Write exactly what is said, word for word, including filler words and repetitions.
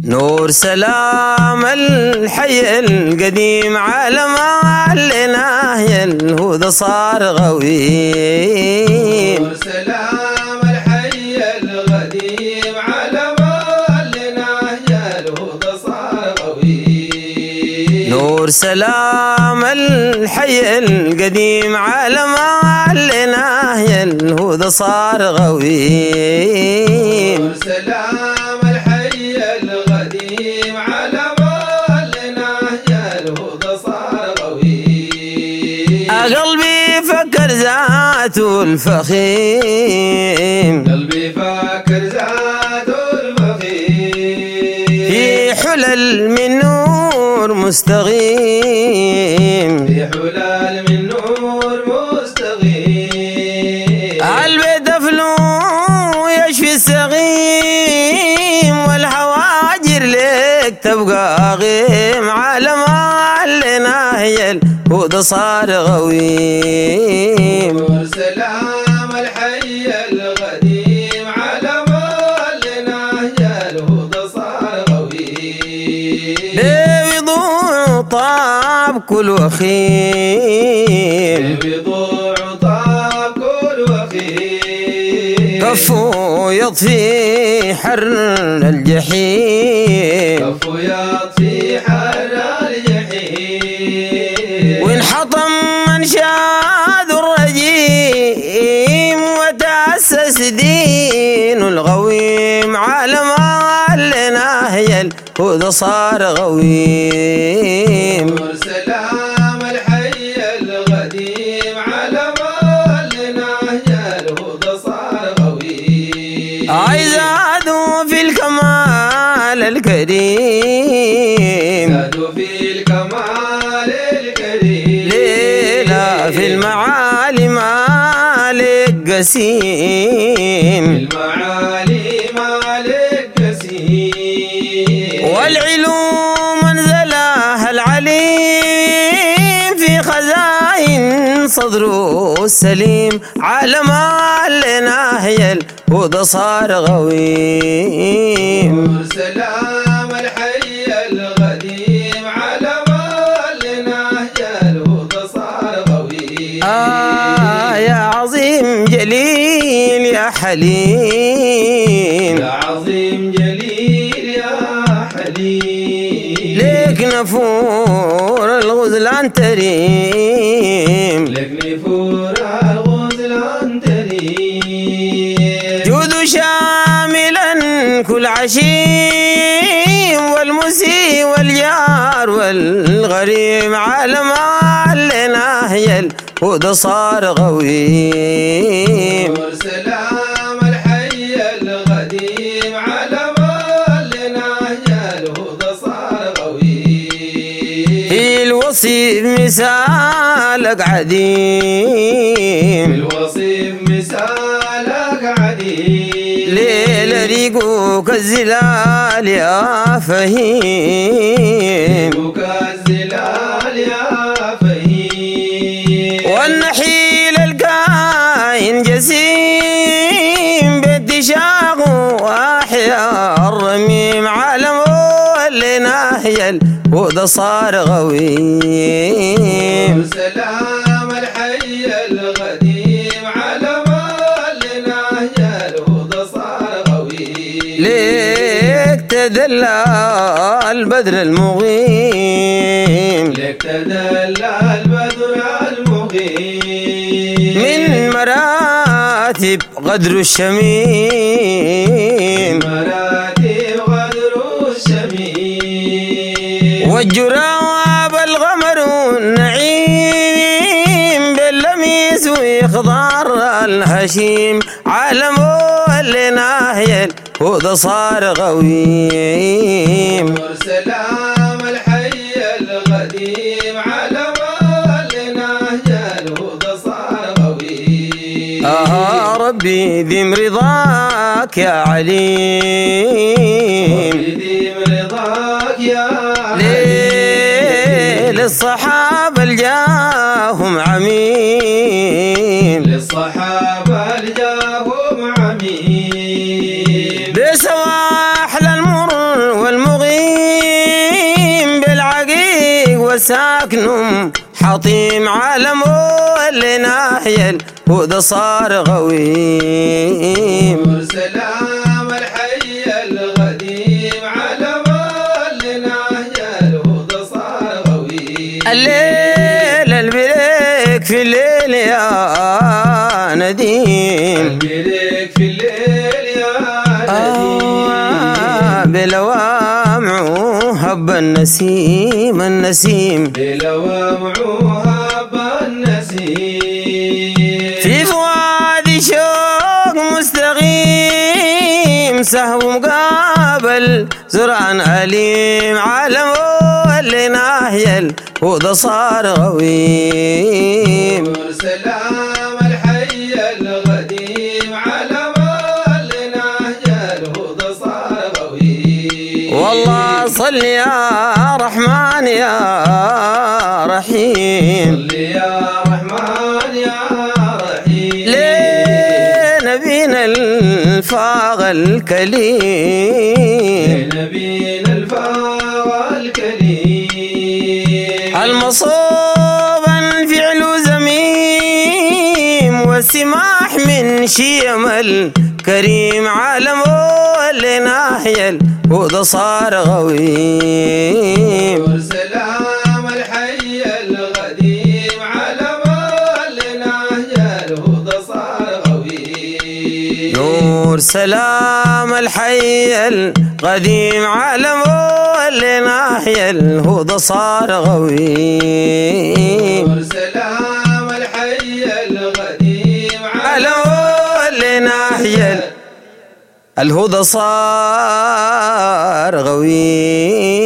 نور سلام الحي القديم على ما لنا الهدى صار غويم. نور سلام الحي القديم على ما لنا الهدى صار غويم. نور سلام الحي القديم على ما لنا الهدى صار غويم. نور سلام الحي القديم على ما لنا الهدى صار غويم. قلبي فكر ذاته الفخيم، قلبي فكر ذاته الفخيم، في حلل من نور مستقيم، في حلال من نور مستقيم. البيت دفلو يشفي السقيم، والحواجر لك تبقى غيم على ما لنا هي الهدى صار غويم. نور سلام الحي القديم على ما لنا الهدى صار غويم. بيضوع طاب كل وخيم، بيضوع طاب كل وخيم، كفو يطفي حر الجحيم، كفو يطفي حر الجحيم. وانحطم منشاد الرجيم، وتأسس دين الغويم على ما لنا هي الهدى صار غويم. نور سلام الحي القديم على ما لنا الهدى صار غويم. زادوا في الكمال الكريم، زادوا في الكمال الكريم، ليلة في المعالي مالك قسيم، المعالي مالك قسيم. والعلوم انزلها العليم، في خزائن صدره السليم على ما لنا هي الهدى صار غويم. نور سلام الحي القديم على ما لنا الهدى صار غويم. آه يا عظيم جليل يا حليم، يا عظيم جليل يا حليم، ليك نفور الغزلان تريم، لك نفور الغزلان تريم. جود شاملا كل عشيم، والمسيء والجار والغريم على ما لنا هي الهدى صار غويم. نور سلام الحي القديم على ما لنا الهدى صار غويم. في الوصيف مثالك عديم، الوصيف مثالك عديم، ليل ريقوك الزلال يا فهيم، ريقوك الزلال يا فهيم. والنحيل الكاين جسيم، باتشاق واحيا الرميم على مولنا هي الهدى صار غويم. نور سلام الحي القديم على ما لنا الهدى صار غويم. ليك تدلى البدر المغيم، لك تدلى البدر المغيم، من مراتب قدر الشميم، مراتب غدر الشميم. والجراب الغمر النعيم، باللميس ويخضر الهشيم على مولنا هي الهدى صار غويم. نور سلام الحي القديم على ما لنا الهدى صار غويم. آه ربي ذم رضاك يا عليم، ربي رضاك يا ليل الصحابة الجاهم عميم، للصحابة الجاهم عميم، بسواحل المر والمغيم ساكن حطيم عالم اللي ناحية الهدى صار غويم. سلام الحي القديم علم اللي ناحية الهدى صار غويم. الليل البريك في الليل يا نديم، البريك في الليل يا نديم، آه بلوامع هب النسيم النسيم، بلوامع هب النسيم، في فؤادي شوق مستقيم سهو مقابل زرعا أليم، عالم اللي ناحية الهدى صار غويم. سلام الحي القديم علم اللي ناحية الهدى صار غويم. والله صل يا رحمن يا رحيم، صل يا رحمن يا رحيم، لنبينا الفاغ الكليم، لنبينا الفاغ الكريم، المصوبا فعل زميم والسماح من شيم الكريم، عالم اللي ناحية الهدى صار غويم. سلام الحي القديم علم اللي ناحية الهدى صار غويم. نور سلام الحي القديم عالم اللي ناحية الهدى صار غويم. نور سلام الحي القديم عالم اللي ناحية الهدى صار غويم.